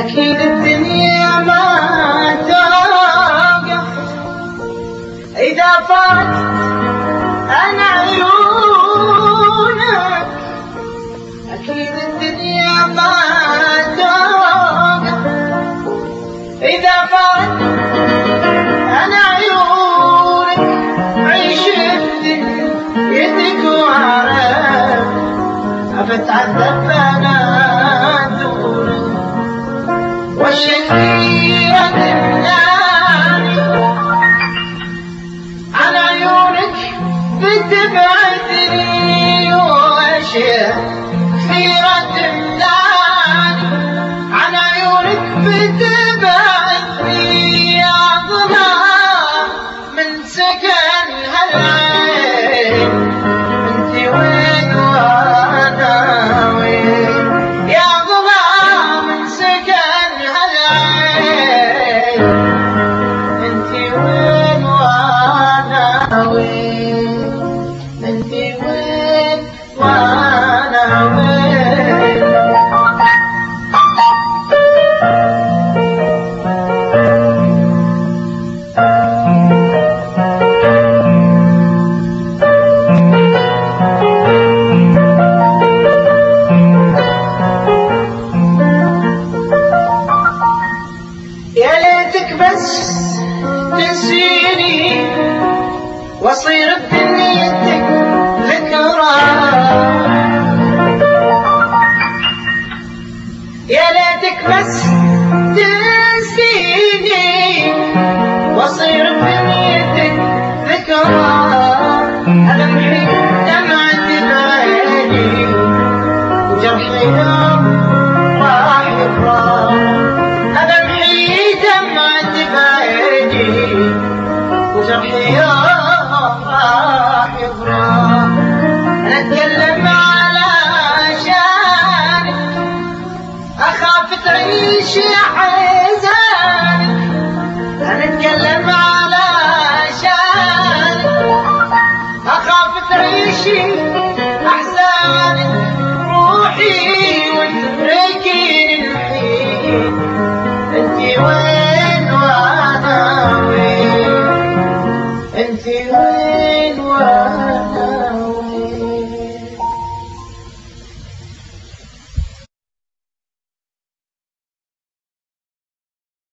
أكيد الدنيا ما توقف إذا فات أنا عيونك. أكيد الدنيا ما توقف إذا فات أنا عيونك. عشت يدك وعرف أفتعذب أنا دونك والشكيرة تمنعني عن عيونك بتبعدني والشكيرة تمنعني عن عيونك بتبعدني يا ظلام من سكن هالعين. انتي وين وانا وين يا ظلام من سكن هالعين. انتي وين وانا وين انتي وين وانا وين. يا ليتك بس تنسيني واصير بدنيتك ذكرى. يا ليتك بس تنسيني واصير بدنيتك ذكرى. ألمحي دمعة بعيني وجرحي يوم راح يفرح. وجرحي يوم راح يفرح. أنا أتكلم علشانك أخاف تعيش يا حياتي